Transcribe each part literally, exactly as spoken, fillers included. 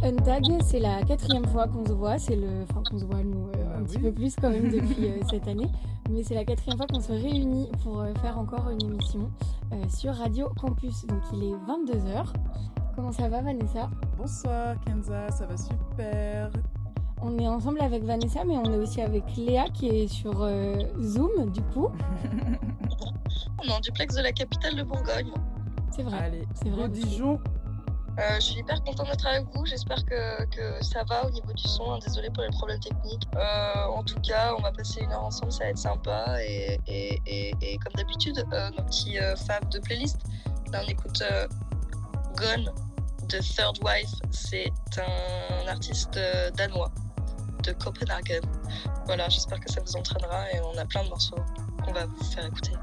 Untag, c'est la quatrième fois qu'on se voit. C'est le, enfin qu'on se voit nous euh, Bah un petit oui. peu plus quand même depuis euh, cette année, mais c'est la quatrième fois qu'on se réunit pour euh, faire encore une émission euh, sur Radio Campus. Donc il est vingt-deux heures. Comment ça va, Vanessa? Bonsoir Kenza, ça va super. On est ensemble avec Vanessa, mais on est aussi avec Léa qui est sur euh, Zoom du coup. On est en duplex de la capitale de Bourgogne. C'est vrai. Allez, c'est vrai. au Dijon. Euh, je suis hyper contente d'être avec vous. J'espère que, que ça va au niveau du son. Désolée pour les problèmes techniques. Euh, en tout cas, on va passer une heure ensemble, ça va être sympa. Et, et, et, et comme d'habitude, euh, nos petits euh, faves de playlist. Là, on écoute euh, Gone de Third Wife. C'est un artiste euh, danois de Copenhagen. Voilà, j'espère que ça vous entraînera. Et on a plein de morceaux qu'on va vous faire écouter.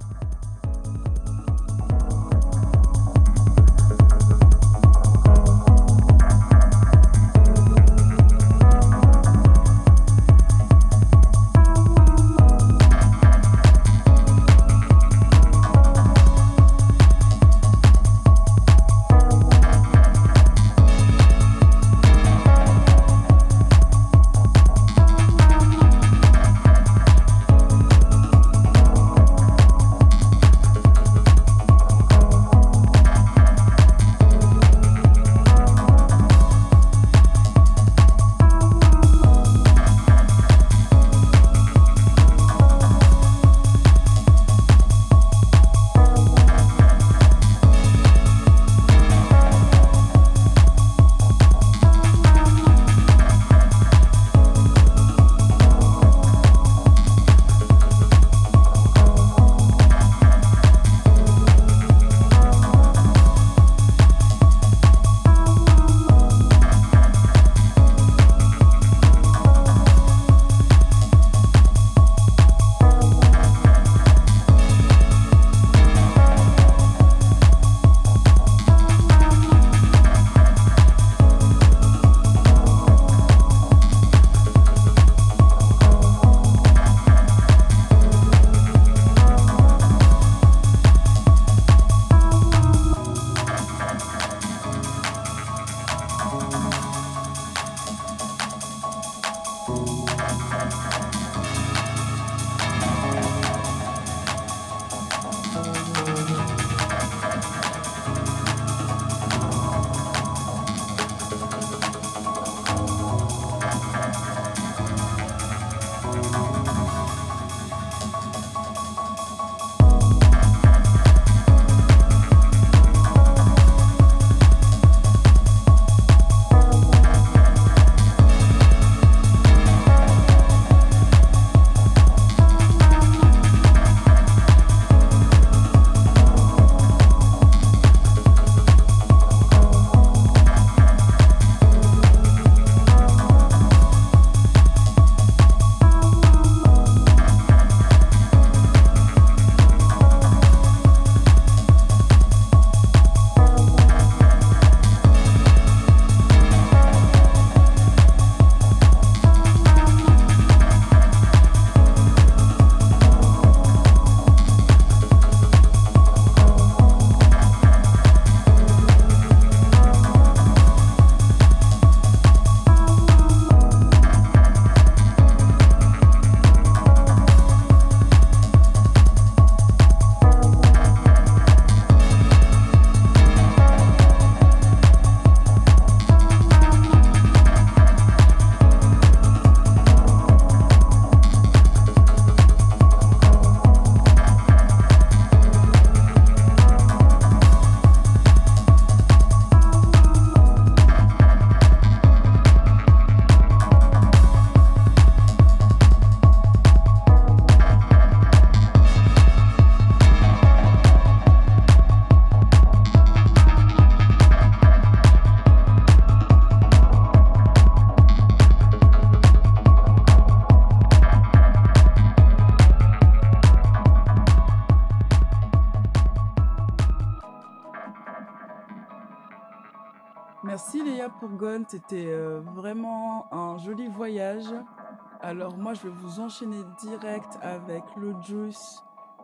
Merci Léa pour Gone, c'était euh, vraiment un joli voyage. Alors moi je vais vous enchaîner direct avec le Juice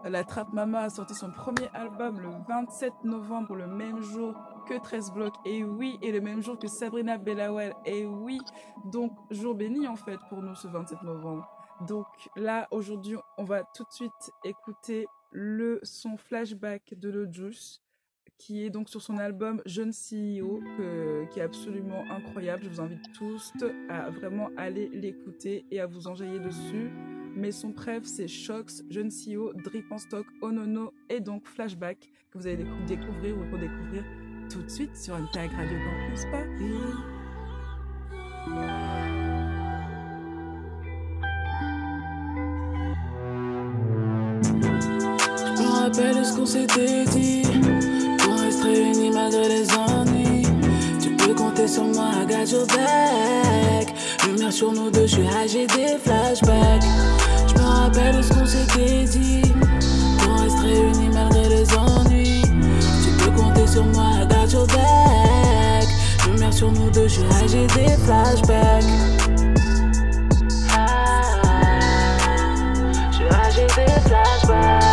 La Trap Mama a sorti son premier album le vingt-sept novembre, le même jour que treize blocs, et oui, et le même jour que Sabrina Bellawel, et oui. Donc, jour béni en fait pour nous ce vingt-sept novembre. Donc là, aujourd'hui, on va tout de suite écouter le son Flashback de Lil Juice, qui est donc sur son album Jeune C E O, que, qui est absolument incroyable. Je vous invite tous à vraiment aller l'écouter et à vous enjailler dessus. Mais son préf, c'est Shox, Jeune C E O, Drip en stock, Onono et donc Flashback, que vous allez découvrir ou redécouvrir tout de suite sur une tag Radio Campus Paris. Je me rappelle ce qu'on s'était dit, qu'on reste réunis malgré les ennuis. Tu peux compter sur moi, I got your back. Lumière sur nous deux, je suis high, j'ai des flashbacks. Je me rappelle ce qu'on s'était dit, qu'on reste réunis malgré les ennuis. Tu peux compter sur moi, I got your back. Lumière sur nous deux, je suis high, j'ai des flashbacks. Je suis high, j'ai des flashbacks.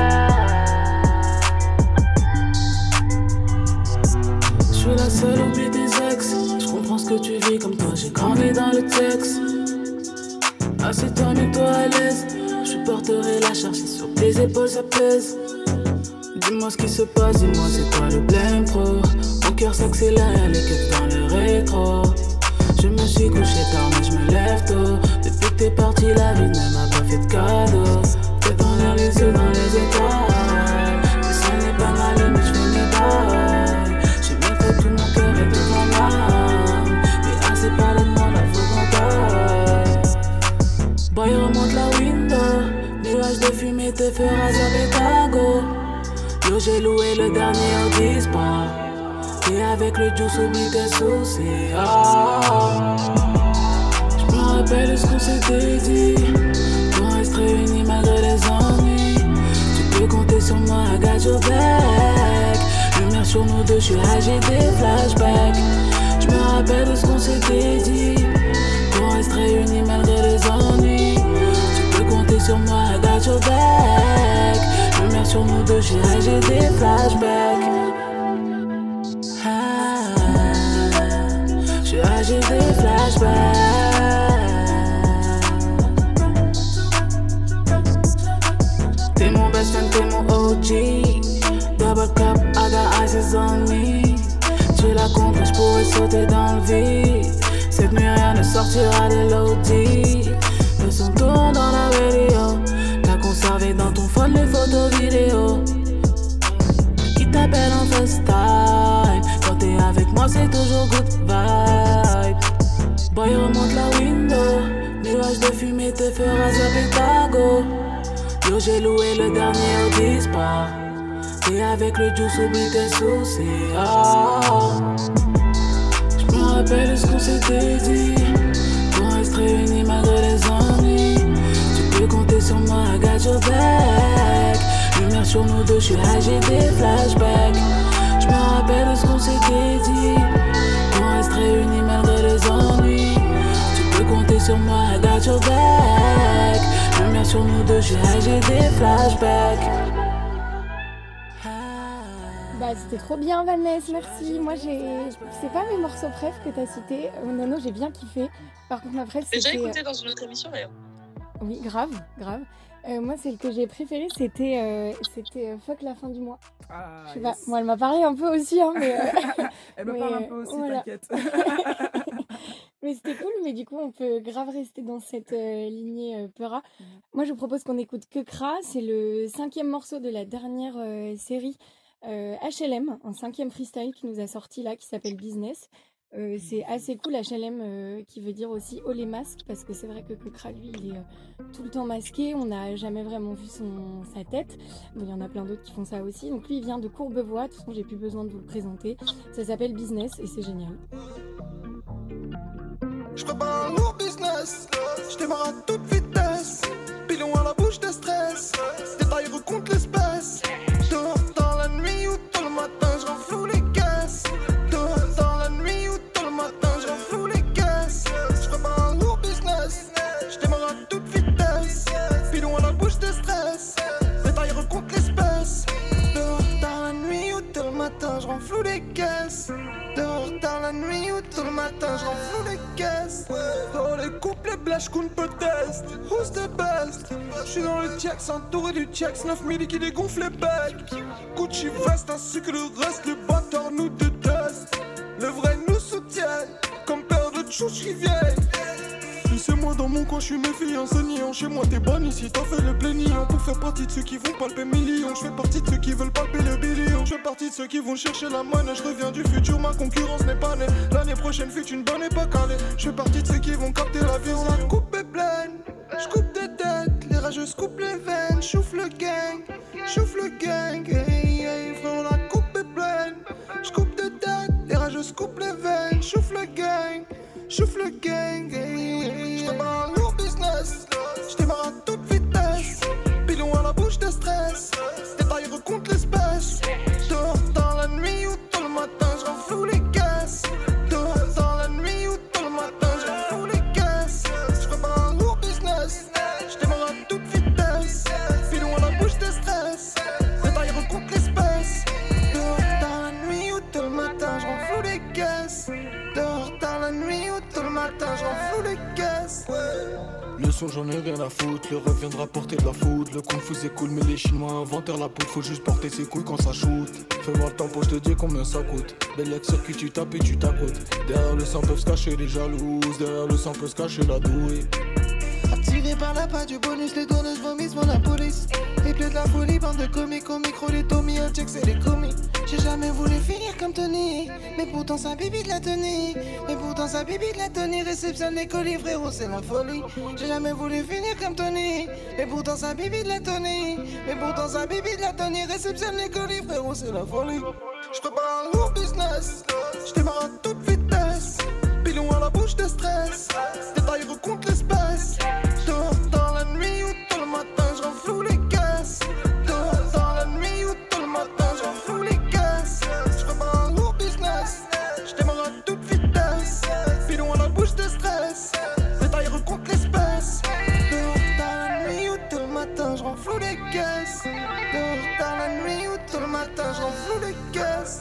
Je suis la seule, oublie tes ex. Je comprends ce que tu vis, comme toi j'ai grandi dans le texte. Assieds-toi, mets-toi à l'aise. Je supporterai la charge, si sur tes épaules ça pèse. Dis-moi ce qui se passe, dis-moi c'est quoi le blême pro. Mon cœur s'accélère, les keufs dans le rétro. Je me suis couché tard mais je me lève tôt. Depuis que t'es parti la vie ne m'a pas fait de cadeau. Tête dans l'air, les yeux dans les étoiles. Mais ce n'est pas mal mais je fais mes bails. J'ai bien fait tout mon cœur et toute mon âme. Mais assez parlé de moi, la faut qu'on taille. Boy remonte la window. Nuages de fumée te fera zapper tango. Yo j'ai loué le dernier au Dispar. Et avec le juice oublie tes soucis. Oh. Je me rappelle ce qu'on s'était dit, qu'on reste réunis malgré les ennuis. Tu peux compter sur moi, I got your back. Lumière sur nous deux, je suis high, j'ai des flashbacks. Je me rappelle ce qu'on s'était dit, qu'on reste réunis malgré les ennuis. Tu peux compter sur moi, I got your back. Lumière sur nous deux, je suis high, j'ai des flashbacks. J'ai des flashbacks. T'es mon best friend, t'es mon O G. Double cup, I got ices on me. Tu l'as compris, j'pourrais sauter dans le vide. Cette nuit rien ne sortira de l'O D. Le son tourne dans la radio. T'as conservé dans ton phone les photos vidéo. Qui t'appelle en FaceTime. Quand t'es avec moi c'est toujours good vibe. Boy remonte la window. Nuages de fumée te fera zapper tango. Yo j'ai loué le dernier au Dispar. Et avec le juice oublie tes soucis. Oh. Je me rappelle ce qu'on s'était dit, qu'on reste réunis malgré les ennuis. Tu peux compter sur moi, I got your back. Lumière sur nous deux, je suis high, j'ai des flashbacks. Je me rappelle ce qu'on s'était dit, qu'on reste réunis malgré les ennuis. Tu peux compter sur moi, I got your back. Lumière sur nous deux, je suis high, j'ai des flashbacks. Bah c'était trop bien Vanessa, merci. Moi j'ai, c'est pas mes morceaux préf que t'as cités. Euh, non non j'ai bien kiffé. Par contre ma préf c'était. J'ai déjà écouté dans une autre émission d'ailleurs. Oui grave, grave. Euh, moi celle que j'ai préférée c'était, euh, c'était euh, Fuck la fin du mois. Ah, Je sais yes. pas, moi elle m'a parlé un peu aussi hein, mais. Euh... Elle me mais, parle un peu aussi, voilà. t'inquiète. Mais c'était cool, mais du coup on peut grave rester dans cette euh, lignée euh, Peura. Mmh. Moi je vous propose qu'on écoute Que Kra, c'est le cinquième morceau de la dernière euh, série. Euh, H L M, un cinquième freestyle qui nous a sorti là, qui s'appelle Business. Euh, c'est assez cool, H L M, euh, qui veut dire aussi haut les masques, parce que c'est vrai que Kekra, lui, il est euh, tout le temps masqué, on n'a jamais vraiment vu son, sa tête. Bon, il y en a plein d'autres qui font ça aussi. Donc lui, il vient de Courbevoie, de toute façon, j'ai plus besoin de vous le présenter. Ça s'appelle Business et c'est génial. Je prépare un lourd business, je démarre à toute vitesse. Pilon à la bouche de stress, détail recompte l'espèce. Dehors dans la nuit ou tôt le matin, je renfloue les caisses. Dehors dans la nuit ou tôt le matin, je renfloue les caisses. Je prépare un lourd business, je démarre à toute vitesse. Pilon à la bouche de stress, détail recompte le matin, j'en fous les caisses. Dans les couplets blèches qu'on peut test. Who's the best? J'suis dans le Tiex, entouré du Tiex, neuf milli qui dégonfle les becs. Gucci veste ainsi que le reste, les bâtards nous détestent. Le vrai nous soutient, comme père de tchouches qui viennent. C'est moi dans mon coin, je suis méfiant, saignant. Chez moi t'es bonne ici, t'as fait le plaignant. Pour faire partie de ceux qui vont palper millions. Je fais partie de ceux qui veulent palper le billion. Je fais partie de ceux qui vont chercher la monnaie. Je reviens du futur, ma concurrence n'est pas née. L'année prochaine fut une bonne et pas calée. Je fais partie de ceux qui vont capter la vie. La coupe est pleine, je coupe des têtes. Les rageux coupent les veines, chouffe le gang, chouffe le gang. Hey, hey, frère, la coupe est pleine, je coupe des têtes. Les rageux coupent les veines, chouffe le gang. Chouffe le gang, hey, hey, j'te barre un lourd business. J'démarre à toute vitesse. Pilon à la bouche de stress. Détail recompte l'espèce. Dehors dans la nuit ou tôt le matin, j'en fous les caisses. Dehors dans la nuit ou tôt le matin, j'en fous les caisses. J'te barre un lourd business. J'démarre à toute vitesse. Pilon à la bouche de stress. Détail recompte l'espèce. Dehors dans la nuit ou tôt le matin, j'en fous les caisses. Dehors dans la nuit ou tout le matin, j'en fous les caisses. Le son j'en ai rien à foutre, le rêve viendra porter de la foudre. Le kung fu c'est cool mais les chinois inventèrent la poudre. Faut juste porter ses couilles quand ça shoot. Fais-moi le tempo, je te dis combien ça coûte. Belle ex circuit tu tapes et tu t'accoutes. Derrière le sang peuvent se cacher les jalouses. Derrière le sang peut se cacher la douille. Attiré par la patte du bonus, les donneuses vomissent mon la police. Et pleut de la folie, bande de comiques, au micro les Tommy, un check c'est les commis. J'ai jamais voulu finir comme Tony, mais pourtant ça bibi de la tenue. Mais pourtant ça bibi de la tenue, réceptionne les colis, frérot c'est la folie. J'ai jamais voulu finir comme Tony, mais pourtant ça bibi de la tenue. Mais pourtant ça bibi de la tenue, réceptionne les colis, frérot c'est la folie. J'prépare un lourd business, j'démarre à toute vitesse. Pilon à la bouche de stress, détail recompte l'espèce. Dehors dans la nuit ou tôt le matin, j'en fous les caisses. Dehors dans la nuit ou tôt le matin, j'en fous les caisses. J'prépare un lourd business, j'démarre à toute vitesse. Pilon à la bouche de stress, détail recompte l'espèce. Dehors dans la nuit ou tôt le matin, j'en fous les caisses. Dehors dans la nuit ou tôt le matin, j'en fous les caisses.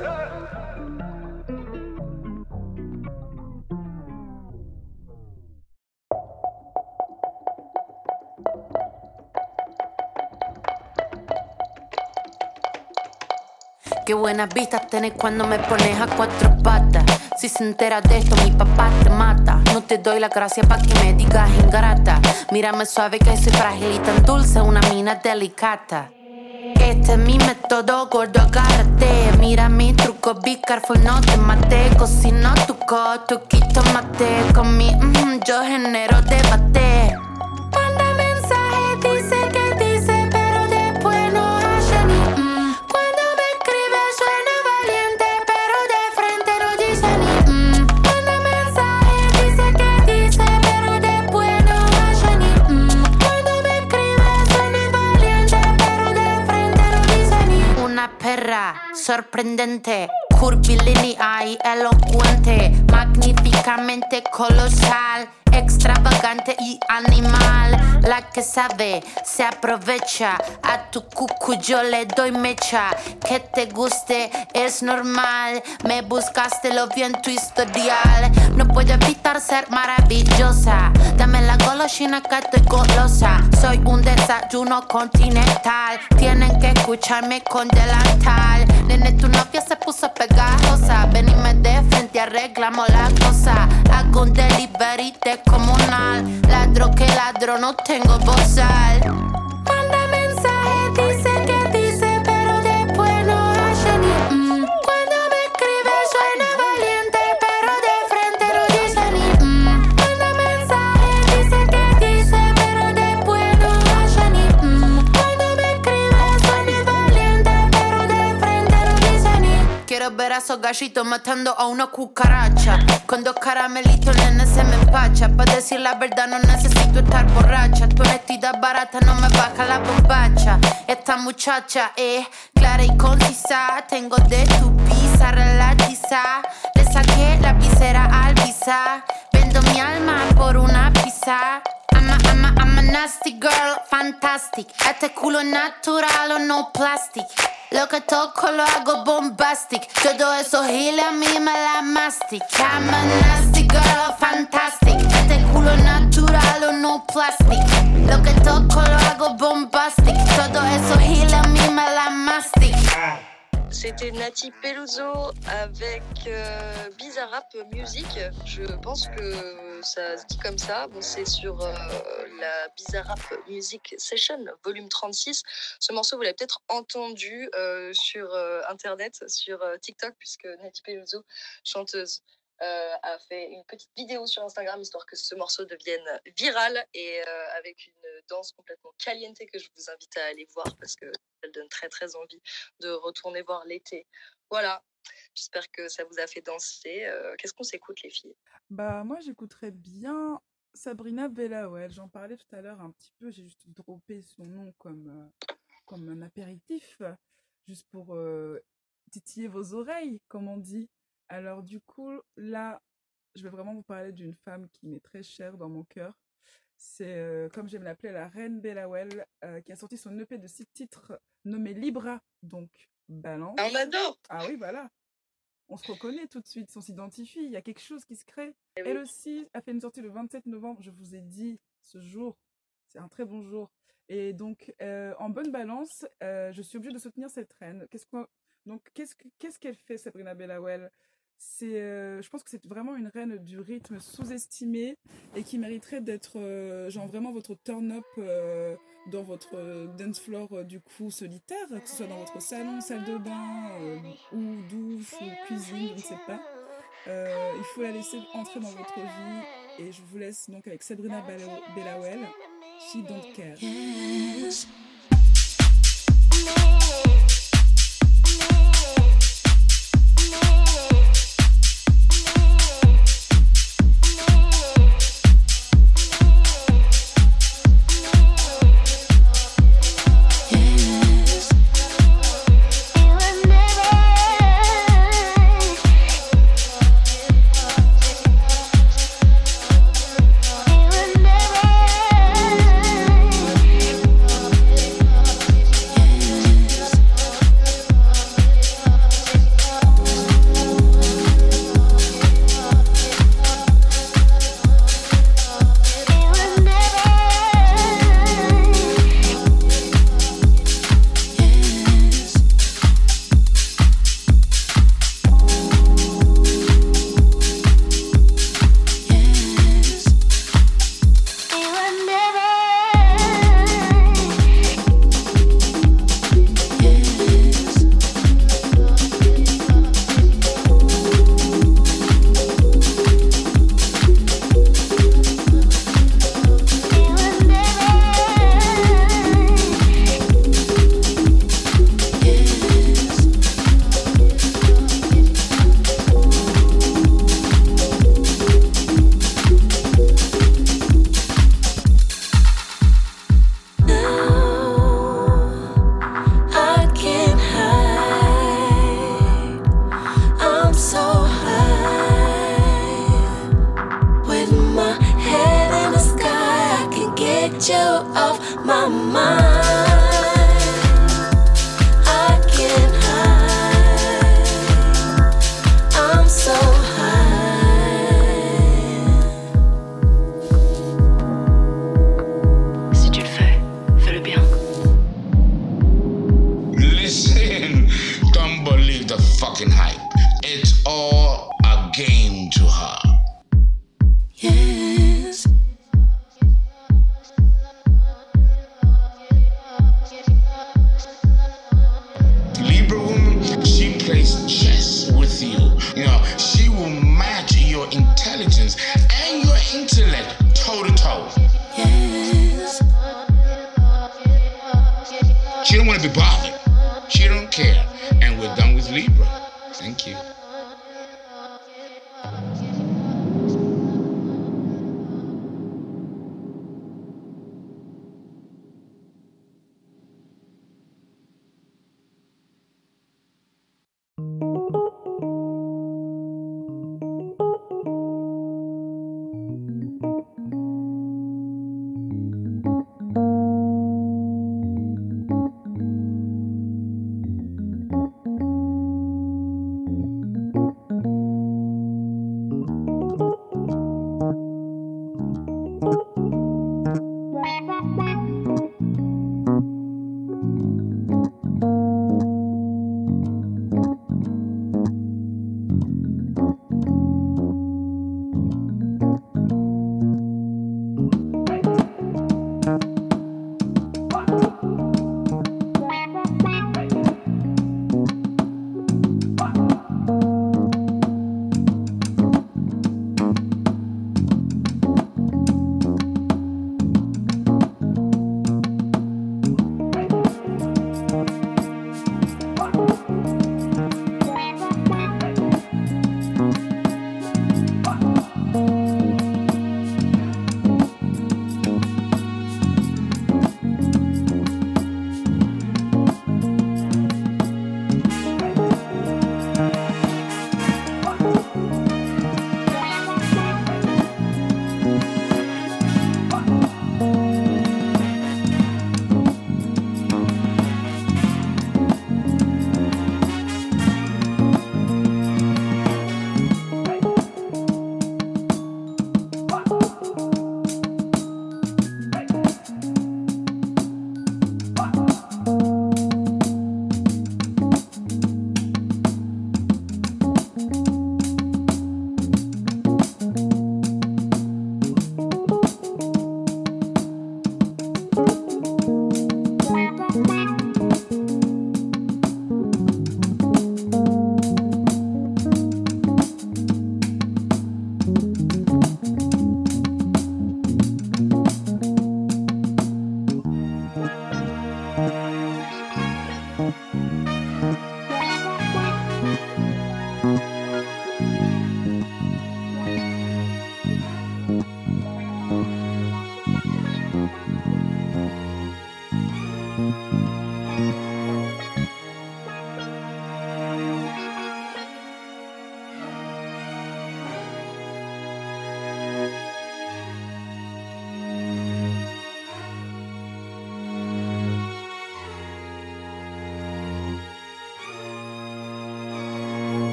Qué buenas vistas tenés cuando me pones a cuatro patas. Si se entera de esto, mi papá te mata. No te doy la gracia pa' que me digas ingrata. Mírame suave que soy frágil y tan dulce, una mina delicata. Este es mi método, gordo, agárrate. Mira mi truco, be careful, no te mate. Cocino tu coto, quito mate. Con mi mm, yo genero debate. Manda mensaje, dice que dice, pero después no hace ni mm. Cuando me escribe suena valiente, pero de frente no dice ni mm. Manda mensaje, dice que dice, pero después no hace ni mm. Cuando me escribe suena valiente, pero de frente no dice ni. Una perra sorprendente, curvilínea y elocuente, magníficamente colosal, extravagante y animal. La que sabe se aprovecha, a tu cucu yo le doy mecha. Que te guste es normal, me buscaste, lo vi en tu historial. No puedo evitar ser maravillosa, dame la golosina que estoy golosa. Soy un desayuno continental, tienen que escucharme con delantal. Nene, tu novia se puso pegajosa, venime de frente, arreglamos la cosa. Hago un delivery descomunal, ladro que ladro, no tengo bozal. Manda mensaje, dice que dice, pero después no hace ni mm. Cuando me escribe suena valiente, pero de frente no dice ni mm. Manda mensaje, dice que dice, pero después no hace ni mm. Cuando me escribe suena valiente, pero de frente no dice ni. Quiero ver a esos gallitos matando a una cucaracha. Con dos caramelitos nene se me empacha. Pa' decir la verdad no necesito estar borracha. Tu honestidad barata no me baja la bombacha. Esta muchacha es clara y concisa. Tengo de tu pizza relatiza. Le saqué la visera al visa. Vendo mi alma por una pizza. I'm a, I'm a, I'm a nasty girl, fantastic. Este culo natural o no plastic. Lo que toco lo hago bombastic. Todo eso giles a mí me la mastic. I'm a nasty girl, fantastic. Este culo natural o no plastic. Lo que toco lo hago bombastic. Todo eso giles a mí me la mastic. C'était Nati Peluso avec euh, Bizarrap Music. Je pense que ça se dit comme ça. Bon, c'est sur euh, la Bizarrap Music Session, volume trente-six. Ce morceau, vous l'avez peut-être entendu euh, sur euh, Internet, sur euh, TikTok, puisque Nati Peluso, chanteuse, euh, a fait une petite vidéo sur Instagram, histoire que ce morceau devienne viral, et euh, avec une danse complètement caliente que je vous invite à aller voir, parce que elle donne très très envie de retourner voir l'été. Voilà, j'espère que ça vous a fait danser. Euh, qu'est-ce qu'on s'écoute, les filles? Bah, moi, j'écouterais bien Sabrina Bellawell. J'en parlais tout à l'heure un petit peu. J'ai juste droppé son nom comme, euh, comme un apéritif, juste pour euh, titiller vos oreilles, comme on dit. Alors, du coup, là, je vais vraiment vous parler d'une femme qui m'est très chère dans mon cœur. C'est, euh, comme j'aime l'appeler, la reine Bellawell, euh, qui a sorti son E P de six titres nommé Libra, donc balance. On adore. Ah oui, voilà. On se reconnaît tout de suite, on s'identifie, il y a quelque chose qui se crée. Elle aussi a fait une sortie le vingt-sept novembre, je vous ai dit, ce jour, c'est un très bon jour. Et donc, euh, en bonne balance, euh, je suis obligée de soutenir cette reine. Qu'est-ce qu'on... Donc, qu'est-ce, que... qu'est-ce qu'elle fait, Sabrina Bellawell? C'est, euh, je pense que c'est vraiment une reine du rythme sous-estimée et qui mériterait d'être euh, genre vraiment votre turn-up euh, dans votre euh, dance floor euh, du coup solitaire, que ce soit dans votre salon, salle de bain euh, ou douche ou cuisine, je ne sais pas. Euh, il faut la laisser entrer dans votre vie et je vous laisse donc avec Sabrina Bellawell, She Don't Care. Yes.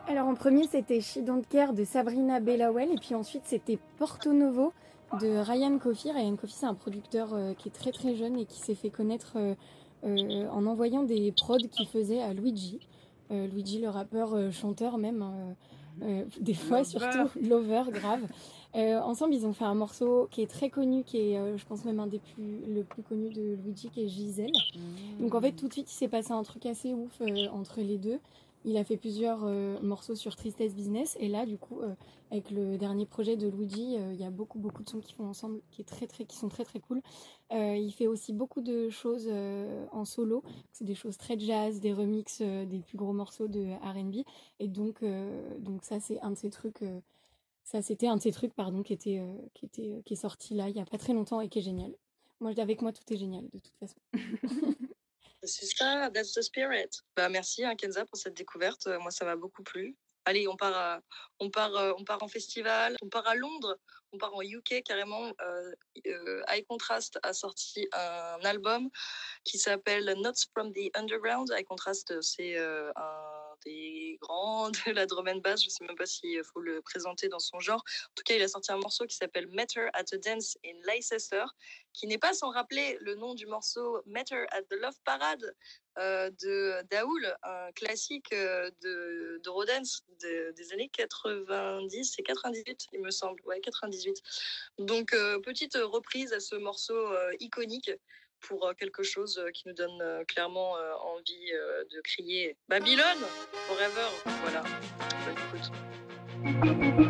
Alors en premier c'était She Don't Care de Sabrina Bellawell et puis ensuite c'était Porto Novo de Ryan Coffey. Ryan Coffey c'est un producteur euh, qui est très très jeune et qui s'est fait connaître euh, euh, en envoyant des prods qu'il faisait à Luigi. Euh, Luigi le rappeur, euh, chanteur même, euh, euh, des fois Lover. surtout Lover, grave. Euh, ensemble ils ont fait un morceau qui est très connu, qui est euh, je pense même un des plus, le plus connu de Luigi, qui est Gisèle. Mmh. Donc en fait tout de suite il s'est passé un truc assez ouf euh, entre les deux. Il a fait plusieurs euh, morceaux sur Tristesse Business et là du coup euh, avec le dernier projet de Luigi, il euh, y a beaucoup beaucoup de sons qui font ensemble, qui est très très, qui sont très très cool. Euh, il fait aussi beaucoup de choses euh, en solo, c'est des choses très jazz, des remixes euh, des plus gros morceaux de R and B et donc euh, donc ça c'est un de ces trucs, euh, ça c'était un de ces trucs pardon qui était euh, qui était euh, qui est sorti là il y a pas très longtemps et qui est génial. Moi avec moi tout est génial de toute façon. C'est ça, that's the spirit. Bah, merci hein, Kenza pour cette découverte. Euh, moi, ça m'a beaucoup plu. Allez, on part, à- on, part, euh, on part en festival, on part à Londres, on part en U K carrément. Euh, euh, High Contrast a sorti un album qui s'appelle Notes from the Underground. High Contrast, c'est euh, un des grands de la drum and bass. Je sais même pas s'il faut le présenter dans son genre. En tout cas, il a sorti un morceau qui s'appelle Matter at a Dance in Leicester, qui n'est pas sans rappeler le nom du morceau Matter at the Love Parade euh, de Daoul, un classique euh, de, de Rodance de, des années quatre-vingt-dix et quatre-vingt-dix-huit, il me semble. Ouais, quatre-vingt-dix-huit. Donc, euh, petite reprise à ce morceau euh, iconique pour euh, quelque chose euh, qui nous donne euh, clairement euh, envie euh, de crier Babylone forever. Voilà. Bonne écoute.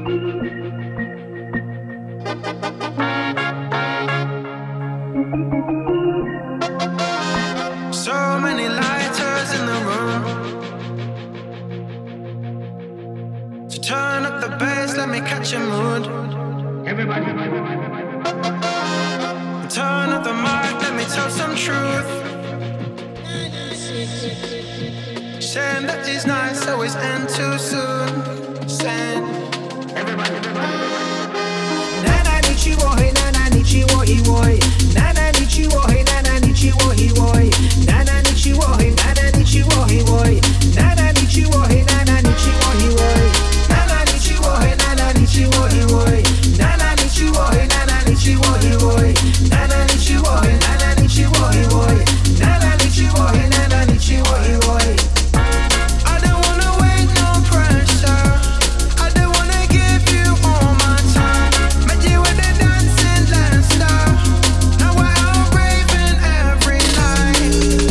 So many lighters in the room. So turn up the bass, let me catch your mood. Everybody, turn up the mic, let me tell some truth. Saying that these nights always end too soon. Saying everybody, Nana Nichiwo, hey Nana Nichiwo, he boy. Nana Nichiwo, hey Nana Nichiwo, he boy. Nana Nichiwo, hey Nana Nichiwo, he boy. Nana Nichiwo, hey Nana Nichiwo, he boy. Nana Nichiwo, hey Nana Nichiwo, he boy. Nana Nichiwo, hey Nana Nichiwo, he boy. Nana Nichiwo, hey Nana Nichiwo, he boy. Nana Nichiwo, hey Nana Nichiwo, he boy. I don't wanna wait, no pressure. I don't wanna give you all my time. Met you with the dancing Leicester. Now we're out raving every night.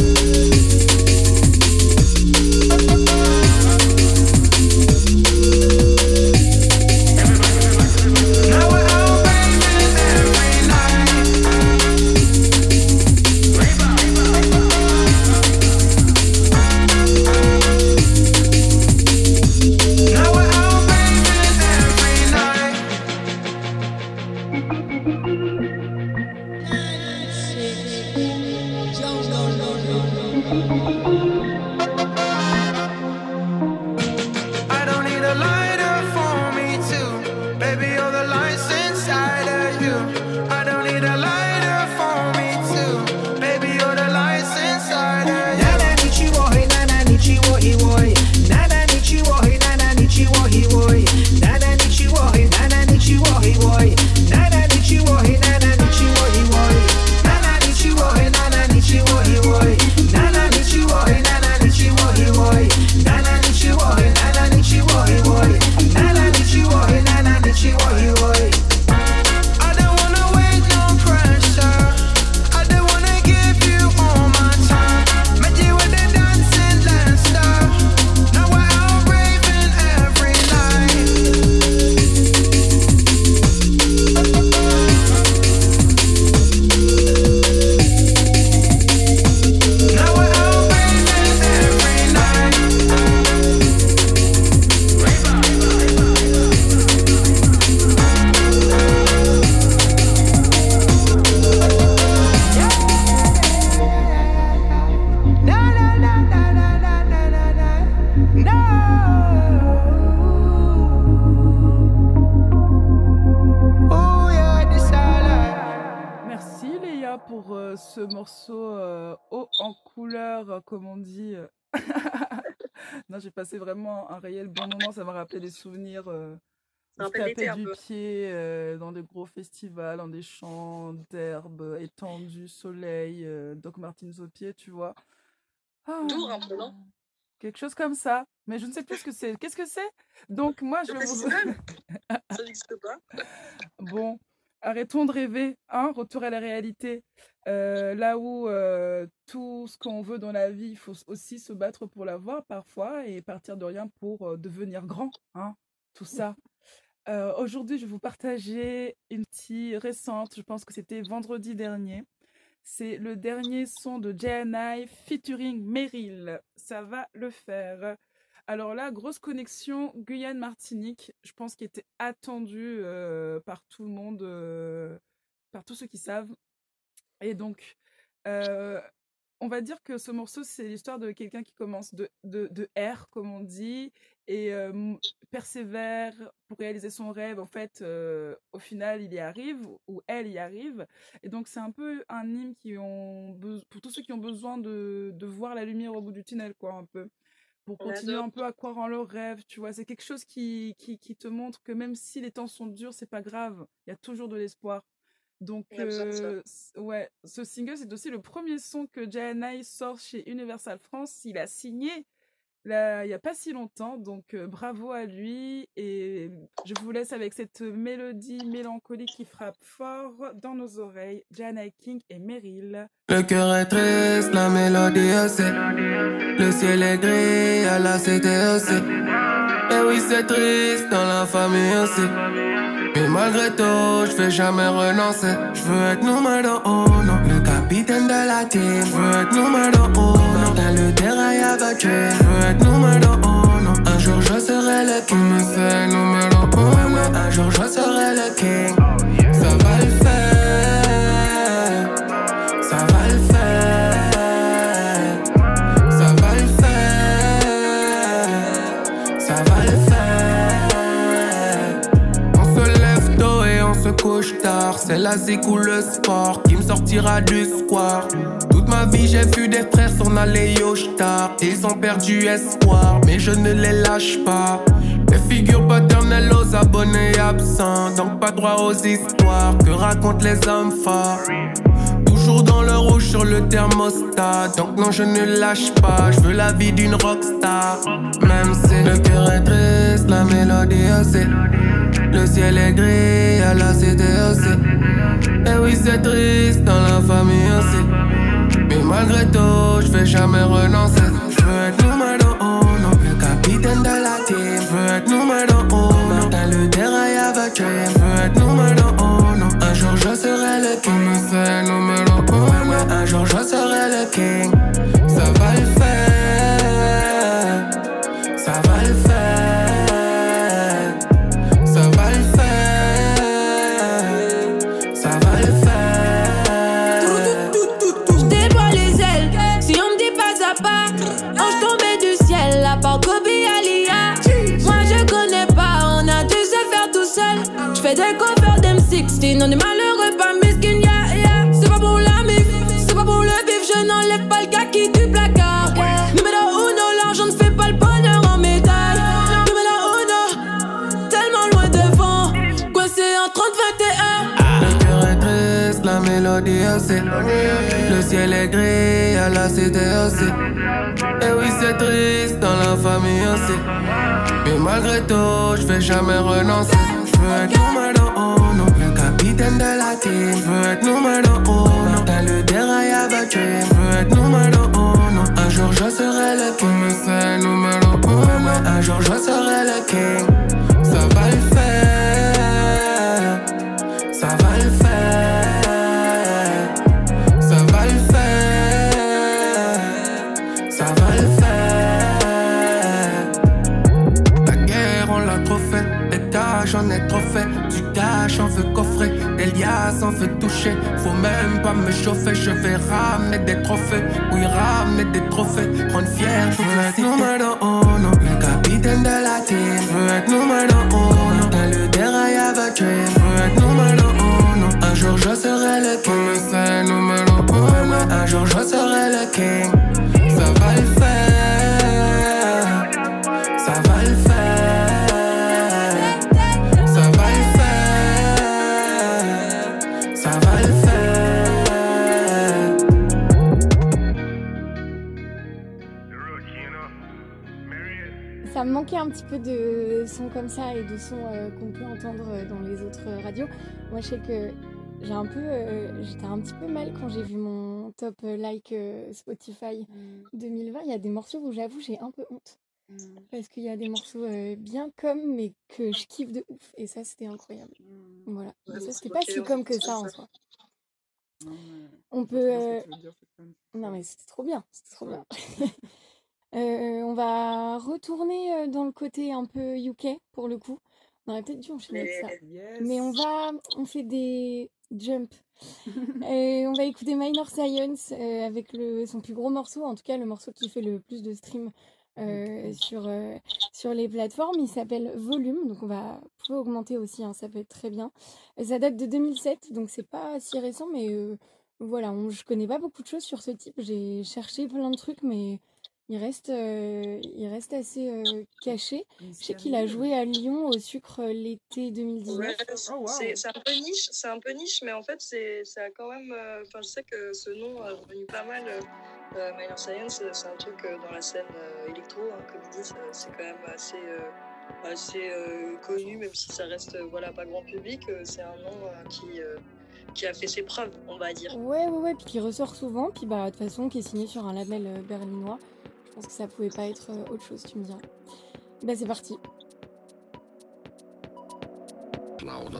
Now we're out raving every night. Now we're out raving every night. I don't need a lighter for me too. Baby, you're the lights inside of you. I don't need a lighter for me too. Baby, you're the lights inside of you. Nana Nichiwo, hey Nana Nichiwo, he boy. Nana Nichiwo, hey Nana Nichiwo, he boy. Nana Nichiwo, hey Nana Nichiwo, he boy. Nana Nichiwo, hey Nana Nichiwo, he boy. Nana Nichiwo, hey Nana Nichiwo, he boy. Nana Nichiwo, hey Nana Nichiwo, he boy. Nana Nichiwo, hey Nana Nichiwo, he boy. Nana Nichiwo, hey Nana Nichiwo, he boy. I don't wanna wait, no pressure. I don't wanna give you all my time. Met you with the dancing Leicester. Now we're out raving every night. Now we're out raving every night. No, no, no, no, no, no, no, no, no. No. Oh yeah, this I like. Merci Léa pour euh, ce morceau euh, haut en couleur, euh, comme on dit, euh, Non, j'ai passé vraiment un réel bon moment. Ça m'a rappelé des souvenirs euh, où Ça je rappelle l'été tapais un du peu. pied euh, dans des gros festivals, dans des champs d'herbes étendues, soleil, euh, Doc Martens aux pieds, tu vois. Ah, Dour un peu, non? quelque chose comme ça. Mais je ne sais plus ce que c'est. Qu'est-ce que c'est? Donc, moi, je Le vais vous... festival? Ça n'existe pas. Bon, arrêtons de rêver, hein, retour à la réalité. Euh, là où euh, tout ce qu'on veut dans la vie, il faut aussi se battre pour l'avoir parfois et partir de rien pour euh, devenir grand, hein, tout ça. Euh, aujourd'hui, je vais vous partager une petite récente, je pense que c'était vendredi dernier. C'est le dernier son de J N I featuring Meryl. Ça va le faire. Alors là, grosse connexion Guyane-Martinique, je pense qu'il était attendu euh, par tout le monde, euh, par tous ceux qui savent. Et donc, euh, on va dire que ce morceau, c'est l'histoire de quelqu'un qui commence de, de, de R, comme on dit, et euh, m- persévère pour réaliser son rêve. En fait, euh, au final, il y arrive, ou elle y arrive. Et donc, c'est un peu un hymne qui ont beso- pour tous ceux qui ont besoin de, de voir la lumière au bout du tunnel, quoi, un peu. Pour On continuer adore. un peu à croire en leurs rêves, tu vois. C'est quelque chose qui, qui, qui te montre que même si les temps sont durs, c'est pas grave. Il y a toujours de l'espoir. Donc, On a besoin de ça. euh, c- ouais, ce single, c'est aussi le premier son que J N I sort chez Universal France. Il a signé là, il n'y a pas si longtemps, donc euh, bravo à lui. Et je vous laisse avec cette mélodie mélancolique qui frappe fort dans nos oreilles. J N I King et Meryl. Le cœur est triste, la mélodie aussi. Le ciel est gris, à la cité aussi. Et oui, c'est triste dans la famille aussi. Mais malgré tout, je vais jamais renoncer. Je veux être numéro uno, le capitaine de la team. Je veux être numéro uno, dans le terrain avec lui. Je veux être numéro uno, un jour je serai le king. Mais c'est numéro uno, un jour je serai le king. Ça va le faire, ça va le faire, ça va le faire, ça va le faire. On se lève tôt et on se couche tard. C'est la zik ou le sport qui me sortira du square. Toute ma vie j'ai vu des frères s'en aller au star. Ils ont perdu espoir mais je ne les lâche pas. Les figures paternelles aux abonnés absents. Donc pas droit aux histoires que racontent les hommes forts. Toujours dans le rouge sur le thermostat. Donc non je ne lâche pas. Je veux la vie d'une rockstar. Même si le cœur est triste, la mélodie aussi. Le ciel est gris, à la cité aussi. Et oui c'est triste dans la famille aussi. Mais malgré tout, je vais jamais renoncer. Je veux être numéro uno, le capitaine de la team. Je veux être numéro uno, dans le dérail avec lui. Je veux être numéro uno, un jour je serai le king. Mais c'est numéro uno, un jour je serai le king. Ça va le faire, ça va le faire, ça va le faire, ça va le faire. J'déploie les ailes, si on me dit pas à pas, ange tombé du ciel, la part Kobe Alia. Moi je connais pas, on a dû se faire tout seul. J'fais des covers d'M seize, on est malheureux, pas mesquine, yeah, yeah. C'est pas pour la mif, c'est pas pour le bif, je n'enlève pas le kaki du placard, yeah. Numéro uno, l'argent ne fait pas le bonheur en médaille. Numéro uno, tellement loin devant, coincé en trente vingt et un. Le cœur est triste, la mélodie aussi. Le ciel est gris, à la cité aussi. Et oui c'est triste dans la famille aussi. Mais malgré tout, je vais jamais renoncer. Je veux être numéro uno, le capitaine de la team. Je veux être numéro uno, dans le dérail avec lui. Je veux être numéro uno, un jour je serai le king. Mais c'est numéro uno, un jour je serai le king. Ça va le faire, ça va le faire, ça va le faire, ça va le faire. La guerre on l'a trop fait, des tâches on est trop fait. Du cash on veut coffrer, des liasses on veut toucher. Faut même pas me chauffer, je vais ramener des trophées. Oui ramener des trophées, rendre fier. Je veux être numéro uno, le capitaine de la team. Je veux être numéro uno, dans le dérail avec lui. Je veux être numéro uno, un jour je serai le king. Mais c'est numéro uno, un jour je serai le king. Ça va le faire, un petit peu de sons comme ça et de sons euh, qu'on peut entendre dans les autres radios, moi je sais que j'ai un peu, euh, j'étais un petit peu mal quand j'ai vu mon top euh, like euh, Spotify mm. deux mille vingt. Il y a des morceaux où j'avoue j'ai un peu honte. Mm. Parce qu'il y a des morceaux euh, bien comme, mais que je kiffe de ouf. Et ça, c'était incroyable. Mm. Voilà. Ouais, ça, c'était pas si comme que ça en soi. Non, mais... On peut... Euh... Dire, non, mais c'était trop bien. C'était trop ouais. bien. euh, on va retourner dans le côté un peu U K, pour le coup. On aurait peut-être dû enchaîner avec ça. Yes. Mais on va... On fait des jumps. Et on va écouter Minor Science euh, avec le, son plus gros morceau, en tout cas le morceau qui fait le plus de streams euh, sur, euh, sur les plateformes. Il s'appelle Volume, donc on va pouvoir augmenter aussi, hein, ça peut être très bien. Ça date de deux mille sept, donc c'est pas si récent, mais euh, voilà, on, je connais pas beaucoup de choses sur ce type. J'ai cherché plein de trucs, mais il reste, euh, il reste assez euh, caché. Je sais qu'il a joué à Lyon au Sucre l'été deux mille dix-neuf. Ouais, c'est, oh, wow. c'est, c'est un peu niche, c'est un peu niche, mais en fait c'est, ça a quand même. Enfin, euh, je sais que ce nom a revenu pas mal. Euh, Minor Science, c'est un truc euh, dans la scène euh, électro, hein, comme ils disent, c'est quand même assez, euh, assez euh, connu, même si ça reste euh, voilà pas grand public. Euh, c'est un nom euh, qui. Euh, qui a fait ses preuves, on va dire. Ouais, ouais, ouais, puis qui ressort souvent, puis bah, de toute façon, qui est signé sur un label euh, berlinois. Je pense que ça pouvait pas être euh, autre chose, tu me diras. Bah, c'est parti. Louder.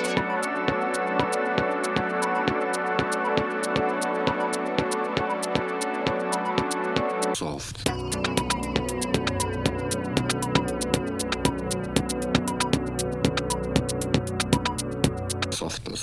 Soft. Softness.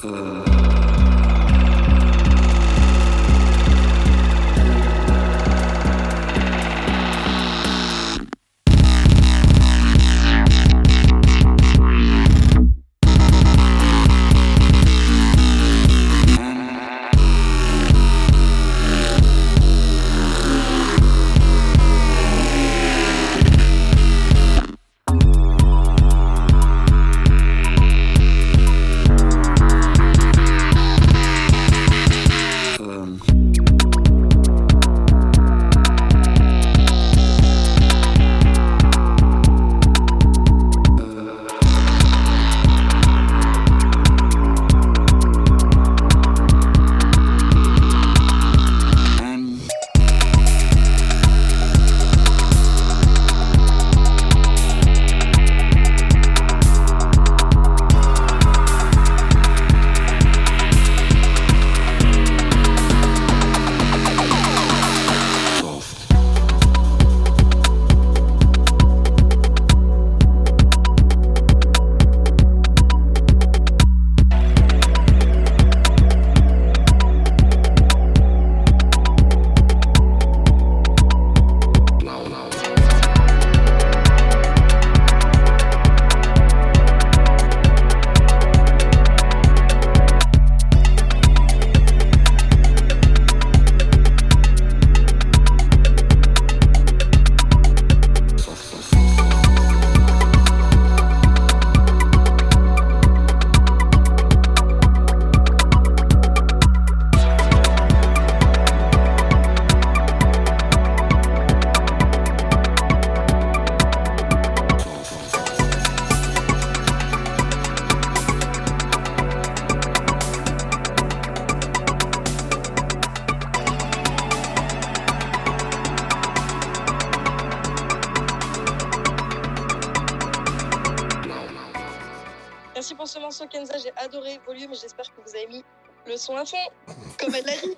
Merci pour ce morceau, Kenza. J'ai adoré Volume et j'espère que vous avez mis le son à fond, comme elle l'a dit.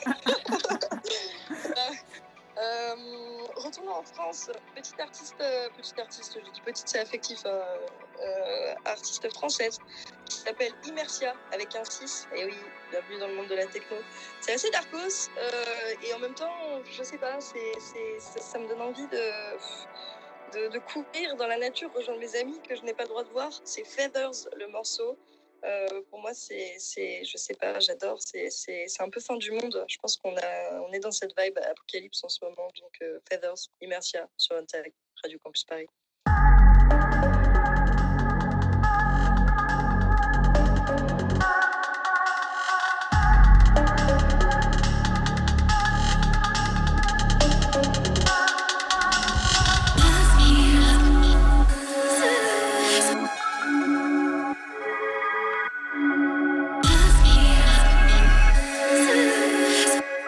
euh, retournons en France. Petite artiste, euh, petite artiste, je dis petite, c'est affectif, euh, euh, artiste française qui s'appelle Immersia avec un six. Et oui, bienvenue dans le monde de la techno. C'est assez darkos euh, et en même temps, je sais pas, c'est, c'est, ça, ça me donne envie de. De, de courir dans la nature, rejoindre mes amis que je n'ai pas le droit de voir. C'est Feathers, le morceau. Euh, pour moi, c'est, c'est, je sais pas, j'adore. C'est, c'est, c'est un peu fin du monde. Je pense qu'on a, on est dans cette vibe apocalypse en ce moment. Donc, euh, Feathers, Immersia sur Untac, Radio Campus Paris.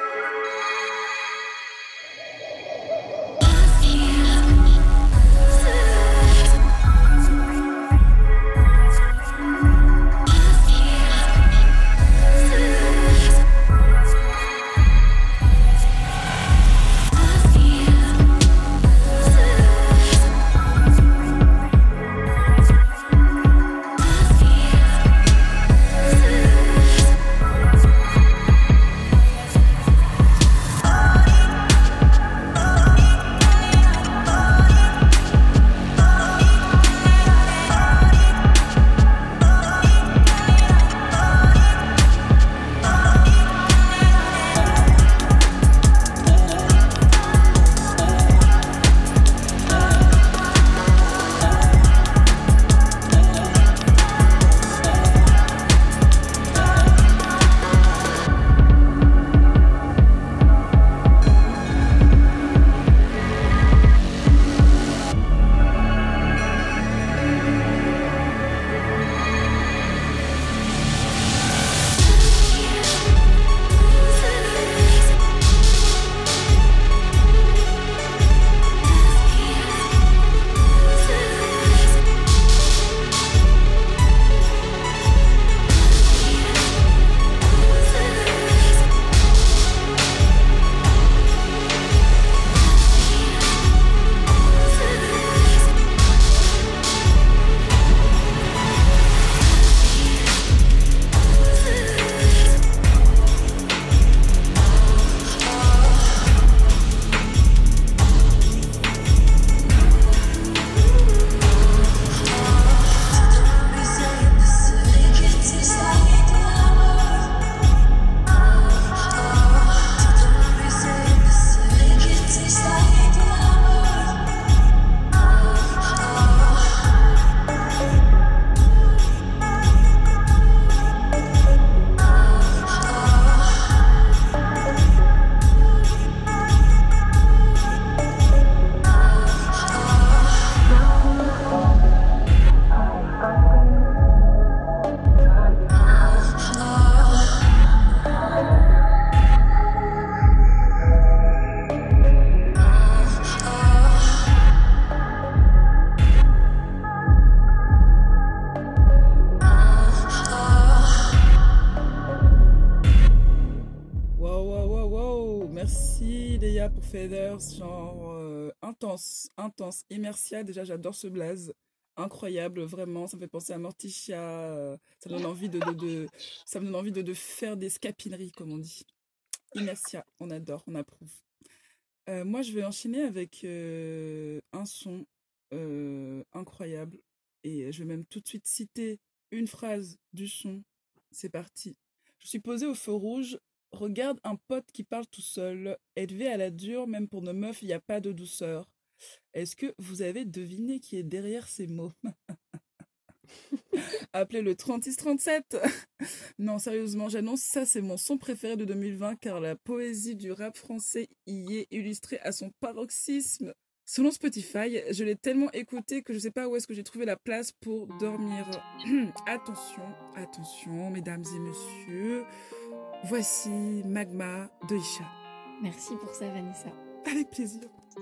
See Léa pour Feathers, genre euh, intense, intense. Immersia, déjà j'adore ce blaze, incroyable, vraiment, ça me fait penser à Morticia, euh, ça me donne envie de, de, de, ça me donne envie de, de faire des scapineries, comme on dit. Immersia, on adore, on approuve. Euh, moi je vais enchaîner avec euh, un son euh, incroyable, et je vais même tout de suite citer une phrase du son. C'est parti. Je suis posée au feu rouge. Regarde un pote qui parle tout seul. Élevé à la dure, même pour nos meufs, il n'y a pas de douceur. Est-ce que vous avez deviné qui est derrière ces mots? Appelez le trente-six trente-sept. Non, sérieusement, j'annonce, ça c'est mon son préféré de deux mille vingt car la poésie du rap français y est illustrée à son paroxysme. Selon Spotify, je l'ai tellement écouté que je ne sais pas où est-ce que j'ai trouvé la place pour dormir. Attention, attention, mesdames et messieurs. Voici Magma de Isha. Merci pour ça, Vanessa. Avec plaisir.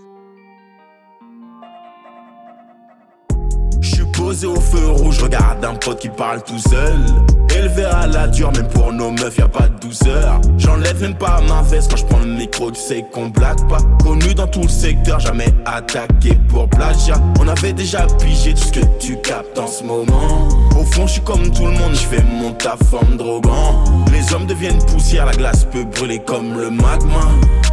Je suis posé au feu rouge, regarde un pote qui parle tout seul. Élevé à la dure, même pour nos meufs, y'a pas de douceur. J'enlève même pas ma veste quand je prends le micro, tu sais qu'on blague pas. Connu dans tout le secteur, jamais attaqué pour plagiat. On avait déjà pigé tout ce que tu captes en ce moment. Au fond, je suis comme tout le monde, je fais mon taf en me droguant. Les hommes deviennent poussière, la glace peut brûler comme le magma.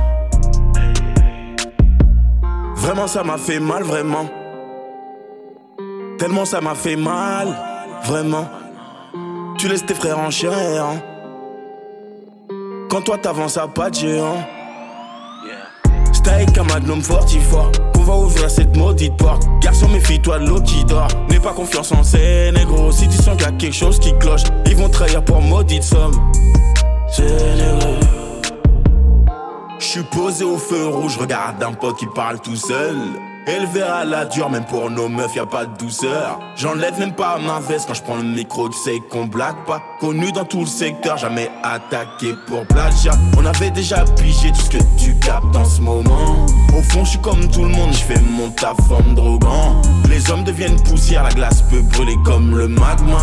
Vraiment, ça m'a fait mal, vraiment. Tellement ça m'a fait mal, vraiment. Tu laisses tes frères en chien errant. Quand toi t'avances à pas de géant. C'est avec un magnum fortifort qu'on va ouvrir cette maudite porte. Garçon, méfie-toi de l'eau qui dort. N'aie pas confiance en ces négros. Si tu sens qu'il y a quelque chose qui cloche, ils vont trahir pour maudite somme. C'est négro. J'suis posé au feu rouge, regarde un pote qui parle tout seul. Élevé à la dure, même pour nos meufs, y'a pas de douceur. J'enlève même pas ma veste quand je prends le micro, tu sais qu'on blague pas. Connu dans tout le secteur, jamais attaqué pour plagiat. On avait déjà pigé tout ce que tu captes en ce moment. Au fond, je suis comme tout le monde, je fais mon taf en me droguant. Les hommes deviennent poussière, la glace peut brûler comme le magma.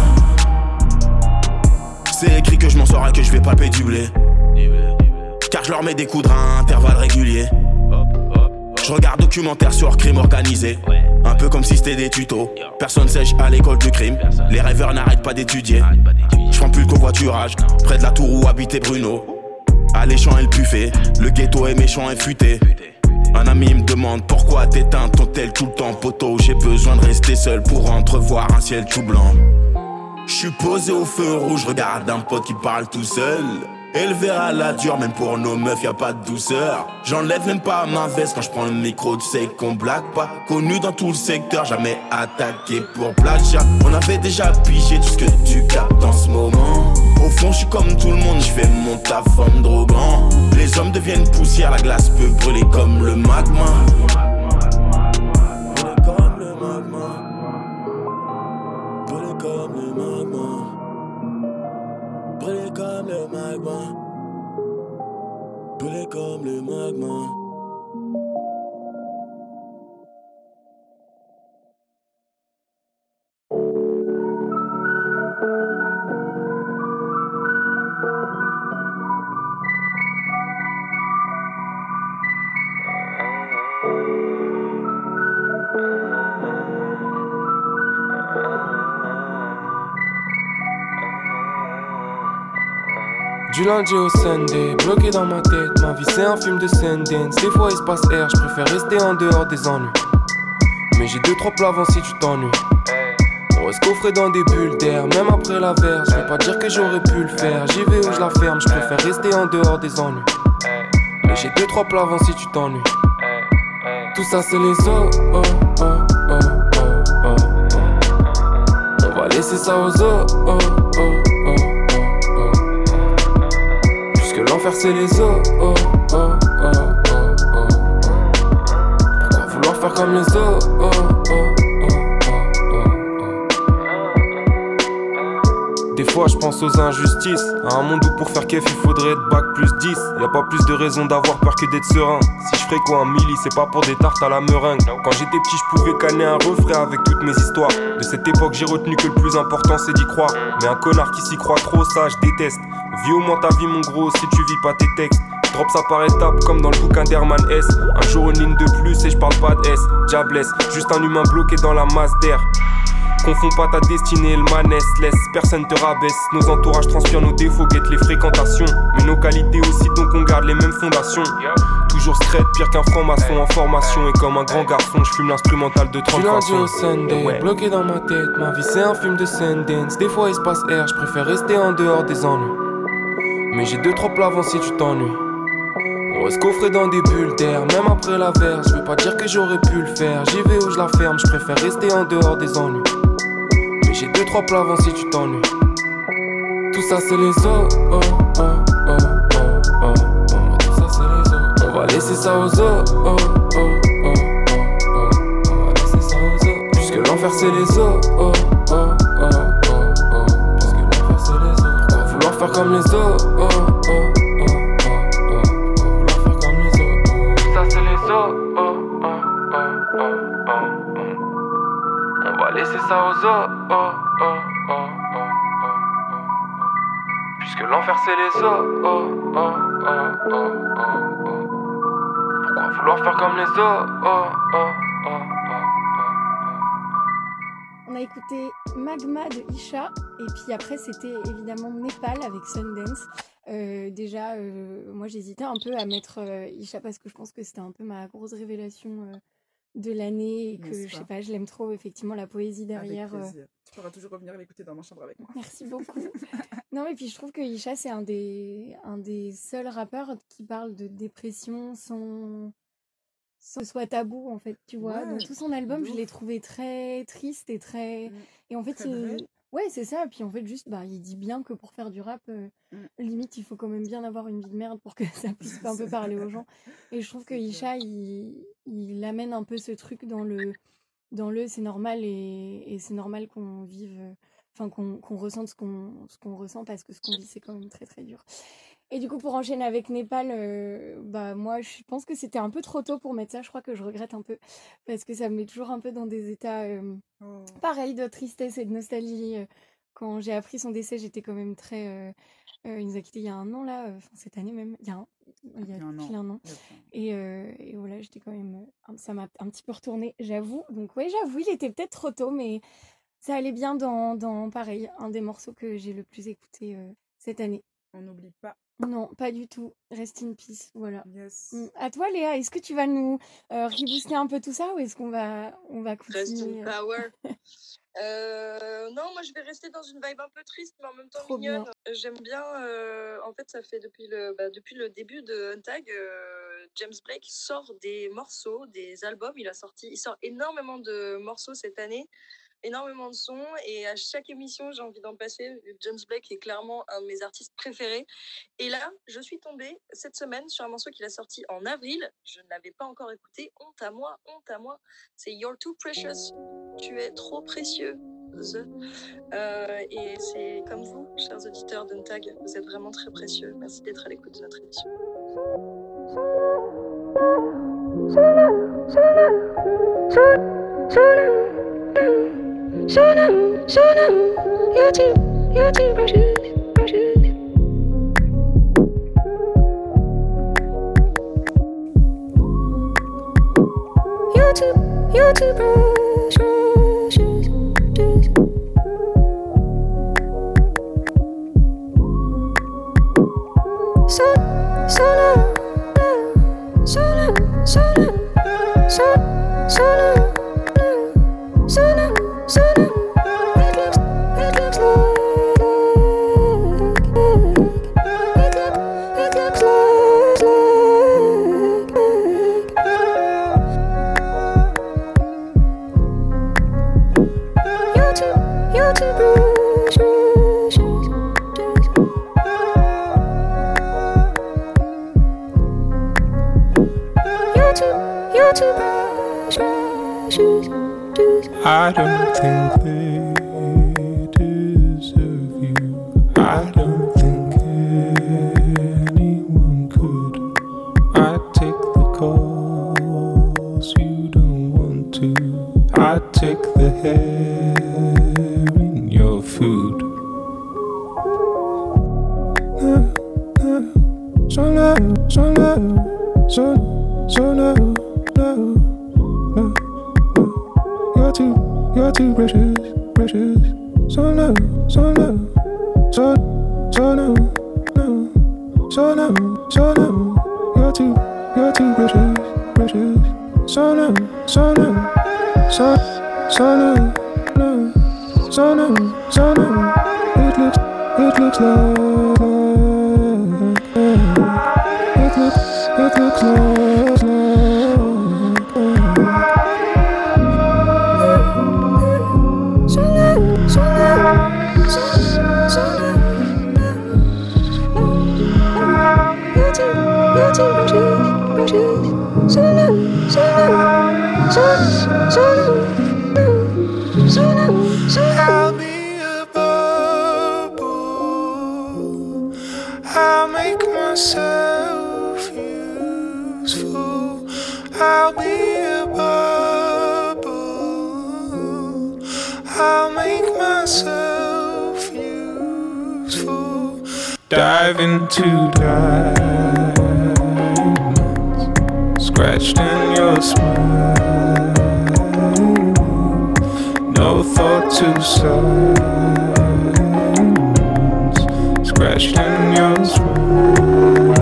C'est écrit que je m'en sors et que je vais palper du blé. Car je leur mets des coups de rein à intervalles réguliers. Je regarde documentaire sur crime organisé. Un peu comme si c'était des tutos. Personne sèche à l'école du crime. Les rêveurs n'arrêtent pas d'étudier. Je prends plus le covoiturage. Près de la tour où habitait Bruno. Alléchant et le buffet. Le ghetto est méchant et futé. Un ami me demande pourquoi t'éteins ton tel tout le temps, poteau. J'ai besoin de rester seul pour entrevoir un ciel tout blanc. J'suis posé au feu rouge, regarde un pote qui parle tout seul. Élevé à la dure, même pour nos meufs, y'a pas de douceur. J'enlève même pas ma veste quand je prends le micro, tu sais qu'on blague pas. Connu dans tout le secteur, jamais attaqué pour plagiat. On avait déjà pigé tout ce que tu captes en ce moment. Au fond, je suis comme tout le monde, je fais mon taf en me droguant. Les hommes deviennent poussière, la glace peut brûler comme le magma. Brûler comme le magma. Brûler comme le magma. Brûler comme le magma. Brûler comme le magma. Du lundi au Sunday, bloqué dans ma tête, ma vie c'est un film de Sundance. Des fois il se passe air, je préfère rester en dehors des ennuis. Mais j'ai deux trois plats avant si tu t'ennuies. On reste coffré dans des bulles d'air, même après la verse. Je vais pas dire que j'aurais pu le faire, j'y vais où je la ferme, je préfère rester en dehors des ennuis. Mais j'ai deux trois plats avant si tu t'ennuies. Tout ça c'est les os, oh, oh, oh, oh, oh, oh. On va laisser ça aux os, oh, oh, oh. L'enfer c'est les os, oh, oh, oh, oh, oh, oh. Pourquoi vouloir faire comme les os, oh, oh, oh, oh, oh, oh. Des fois je pense aux injustices. À un monde où pour faire kef il faudrait être bac plus dix. Y'a pas plus de raison d'avoir peur que d'être serein. Si je ferais quoi un milli, c'est pas pour des tartes à la meringue. Quand j'étais petit je pouvais canner un refrain avec toutes mes histoires. De cette époque j'ai retenu que le plus important c'est d'y croire. Mais un connard qui s'y croit trop, ça je déteste. Vis au moins ta vie mon gros si tu vis pas tes textes. Drop ça par étapes comme dans le bouquin d'Herman S. Un jour une ligne de plus et je parle pas de S. Diablesse, juste un humain bloqué dans la masse d'air. Confonds pas ta destinée et le manès. Laisse, personne te rabaisse. Nos entourages transpirent nos défauts, guettent les fréquentations. Mais nos qualités aussi, donc on garde les mêmes fondations. Toujours straight, pire qu'un franc-maçon en formation. Et comme un grand garçon, je fume l'instrumental de trente façons. Du lundi au Sunday, ouais. Bloqué dans ma tête. Ma vie c'est un film de Sundance. Des fois espace air, je préfère rester en dehors des ennuis. Mais j'ai deux trois plats avant si tu t'ennuies. On reste coffré dans des bulles d'air, même après la verre. Je veux pas dire que j'aurais pu le faire. J'y vais où je la ferme, je préfère rester en dehors des ennuis. Mais j'ai deux trois plats avant si tu t'ennuies. Tout ça c'est les os, oh, oh, oh, oh, oh, oh. Tout ça c'est les os. On va laisser ça aux os, oh, oh, oh, oh, oh. On va laisser ça aux os. Puisque l'enfer c'est les os, oh, oh, oh, oh, oh. Puisque l'enfer c'est les os. On va vouloir faire comme les os, oh, oh, oh, oh, oh. On va vouloir faire comme les os. Tout ça c'est les os, oh, oh, oh, oh, oh, oh. On va laisser ça aux os, oh, oh, oh, oh, oh. Puisque l'enfer c'est les os, oh, oh, oh, oh, oh, oh. Pourquoi vouloir faire comme les os, oh, oh, oh, oh, oh. On a écouté Magma de Isha, et puis après c'était évidemment Népal avec Sundance. Euh, déjà, euh, moi j'hésitais un peu à mettre euh, Isha parce que je pense que c'était un peu ma grosse révélation euh, de l'année et que je sais pas, je l'aime trop, effectivement, la poésie derrière. Avec plaisir. Tu pourras toujours revenir l'écouter dans ma chambre avec moi. Merci beaucoup. Non, et puis je trouve que Isha c'est un des, un des seuls rappeurs qui parle de dépression sans, sans que ce soit tabou en fait, tu vois. Ouais, dans tout son album, je l'ai trouvé très triste et très... Mmh. Et en fait, très il... ouais, c'est ça. Puis en fait, juste, bah, il dit bien que pour faire du rap, euh, mmh. limite, il faut quand même bien avoir une vie de merde pour que ça puisse un peu parler aux gens. Et je trouve que Isha, il, il amène un peu ce truc dans le, dans le c'est normal et, et c'est normal qu'on vive, enfin qu'on, qu'on ressente ce qu'on, ce qu'on ressent parce que ce qu'on vit, c'est quand même très très dur. Et du coup, pour enchaîner avec Népal, euh, bah moi, je pense que c'était un peu trop tôt pour mettre ça. Je crois que je regrette un peu parce que ça me met toujours un peu dans des états euh, oh. pareils de tristesse et de nostalgie. Quand j'ai appris son décès, j'étais quand même très... Euh, euh, il nous a quittés il y a un an, là, euh, cette année même. Il y a, un, il y a, il y a depuis un an. Un an. Et, euh, et voilà, j'étais quand même... Ça m'a un petit peu retourné, j'avoue. Donc ouais, j'avoue, il était peut-être trop tôt, mais ça allait bien dans, dans pareil, un des morceaux que j'ai le plus écouté euh, cette année. On n'oublie pas. Non, pas du tout. Rest in peace, voilà. Yes. À toi, Léa, est-ce que tu vas nous euh, rebooster un peu tout ça ou est-ce qu'on va, on va Rest continuer in power. euh, non, moi je vais rester dans une vibe un peu triste, mais en même temps Trop mignonne. Bien. J'aime bien. Euh, en fait, ça fait depuis le, bah, depuis le début de Untag, euh, James Blake sort des morceaux, des albums. Il a sorti, il sort énormément de morceaux cette année. Énormément de sons et à chaque émission j'ai envie d'en passer. James Blake est clairement un de mes artistes préférés et là je suis tombée cette semaine sur un morceau qu'il a sorti en avril, je ne l'avais pas encore écouté, honte à moi, honte à moi, c'est You're Too Precious, tu es trop précieux. Euh, et c'est comme vous, chers auditeurs d'Untag, vous êtes vraiment très précieux, merci d'être à l'écoute de notre émission. Shalom, shalom, you're too, you're too precious, precious. You're too, you're too precious, precious. So, so long, so long, so long, so, so long. So long, so long, it looks, it looks like, it looks, it looks like, you're too, you're too precious, you're too, you're too precious. I don't think they deserve you. I don't think anyone could. I take the calls you don't want to. I take the hair in your food. No, no, so low, so low, so, so low, low, low, low. You're too, you're too precious, precious. So low, so low, so, so low, low, so low, so low. You're too, you're too precious, precious. So low, so low, so, so low, low, so low, so low. It looks, it looks low. It looks, it looks low, slow. So low, so low, so, so low. You're too, you're too precious, precious. So low, so low, so, so low, so low, so low. I'll be a bubble. I'll make myself useful. I'll be a bubble. I'll make myself useful. Dive into diamonds, scratched in your smile. No thought to silence, scratched in your smile.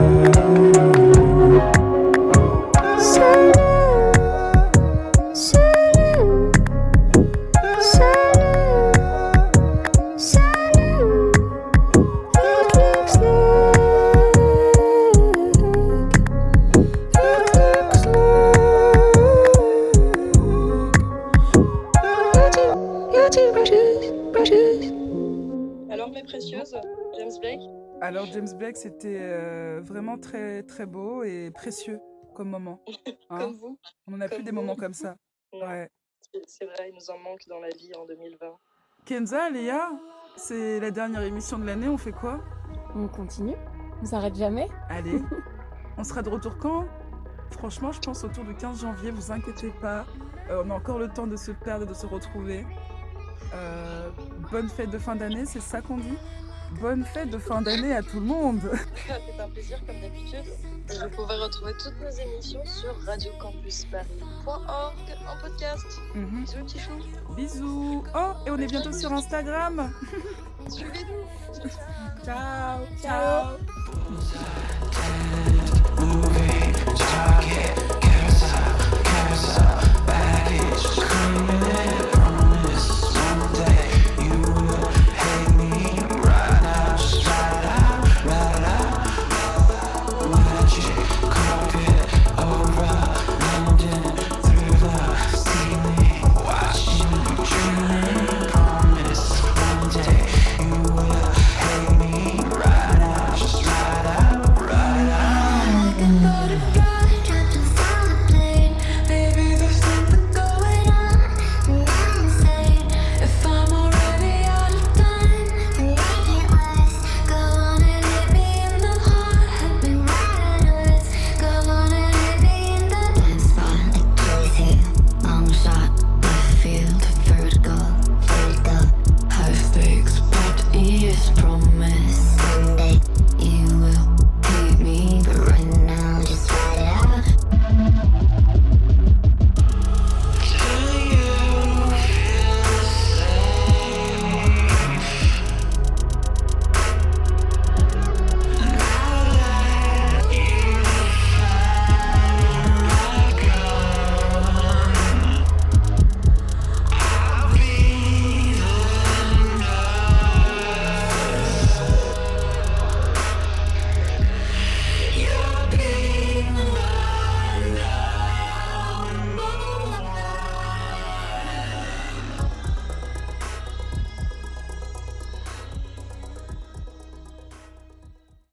Alors mes précieuses, James Blake. Alors James Blake, c'était euh, vraiment très très beau et précieux comme moment. Hein. Comme vous. On n'en a Comme plus des vous. moments comme ça. Non, Ouais. c'est- c'est vrai, il nous en manque dans la vie en deux mille vingt. Kenza, Léa, c'est la dernière émission de l'année, on fait quoi? On continue, on s'arrête jamais. Allez, on sera de retour quand? Franchement, je pense autour du quinze janvier, vous inquiétez pas. Euh, on a encore le temps de se perdre et de se retrouver. Euh, bonne fête de fin d'année, c'est ça qu'on dit? Bonne fête de fin d'année à tout le monde. C'est un plaisir comme d'habitude. Vous pouvez retrouver toutes nos émissions sur radio campus paris point org en podcast. Mhm. Bisous petits choux. Bisous. Oh, et on est bientôt sur Instagram. Suivez-nous. Ciao. Ciao.